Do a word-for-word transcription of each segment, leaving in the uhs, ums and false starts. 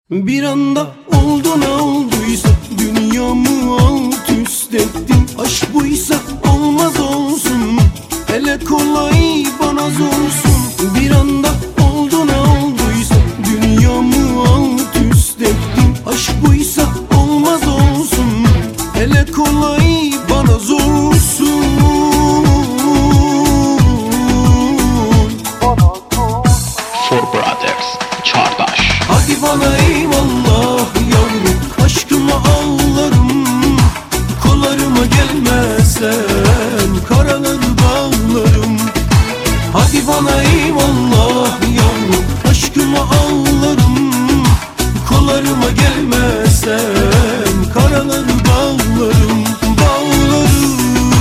Bir anda oldu ne olduysa, dünyamı alt üst ettin. Aşk buysa olmaz olsun, hele kolay bana zorsun. Bir anda oldu ne olduysa, dünyamı alt üst ettin. Aşk buysa olmaz olsun, hele kolay bana zorsun. Four Brothers, Çağdaş. Hadi bana eyvallah yavrum, aşkıma ağlarım. Kollarıma gelmezsen karaları bağlarım. Hadi bana eyvallah yavrum, aşkıma ağlarım. Kollarıma gelmezsen karaları bağlarım, bağlarım.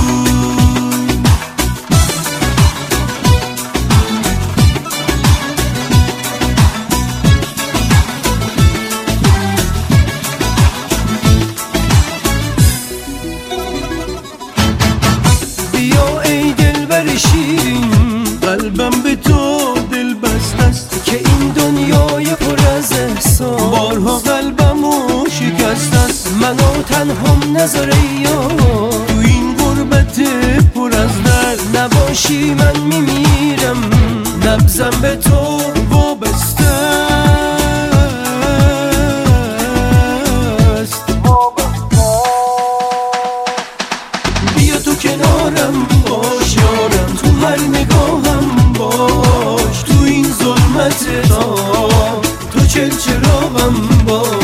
شیرین قلبم به تو دل بسته است که این دنیای پر از احساس بارها قلبمو شکسته است. منو تنهام نذاره یار تو این غربت پر از درد. نباشی من میمیرم، نبضم به تو وابسته است. بیا تو کنارم باش یارم، تو هر نگاهم باش. تو این ظلمت تا تو چل چراغم باش.